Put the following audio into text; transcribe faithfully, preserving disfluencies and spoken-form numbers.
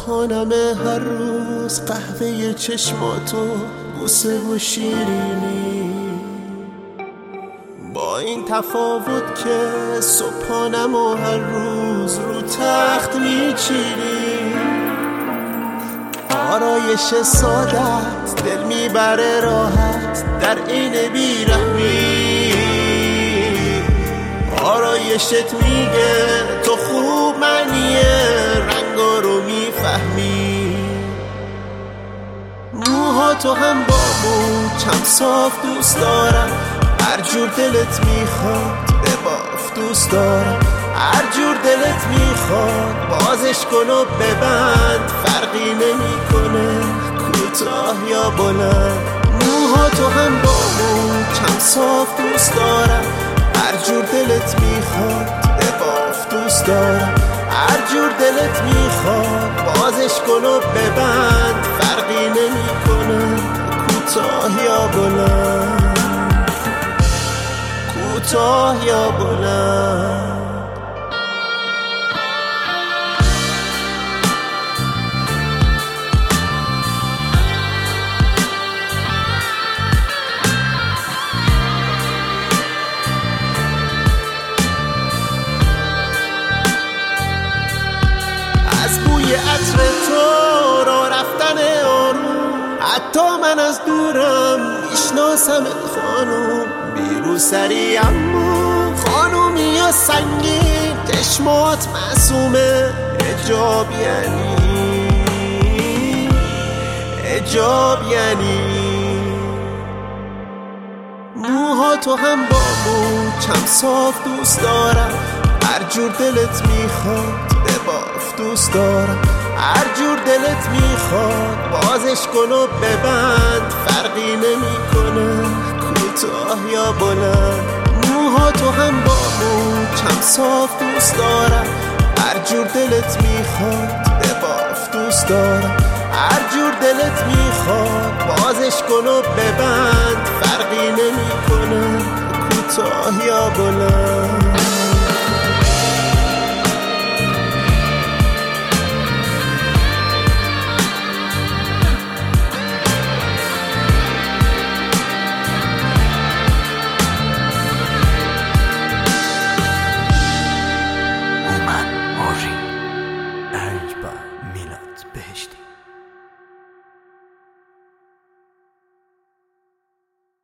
صبحانمه هر روز قهوه چشماتو، بوسه و شیرینی. با این تفاوت که صبحانمو هر روز رو تخت میچینی. آرایش سادت دل میبره راحت در این بیرحمی. آرایشت میگه تو خوب منیه، رنگا رو میفهمی. موها تو هم با مو چم صاف دوست دارم، هر جور دلت میخواد بباف دوست دارم. هر جور دلت میخواد بازش کن و ببند، فرقی نمیکنه کوتاه یا بلند. موها تو هم با مو چم صاف دوست دارم، هر جور دلت میخواد بباف دوست دارم. هر جور دلت میخواد بازش کن و ببند، فرقی نمیکنه کوتاه یا بلند، کوتاه یا بلند. از بوی عطر تو را رفتن آروم، حتی من از دورم میشناسمت خانوم. بیرو سری اما خانومی یا سنگین، چشمات معصومه حجاب یعنی، حجاب یعنی. موها تو هم با مو چم صاف دوست دارم، هر جور دلت میخواد بباف دوست دارم. هر جور دلت میخواد بازش کن و ببند، فرقی نمیکنه کوتاه یا بلند. موها تو هم با مو چم صاف دوست دارم، هر جور دلت میخواد بباف دوست دارم. هر جور دلت میخواد بازش کن و ببند، فرقی نمیکنه کوتاه یا بلند.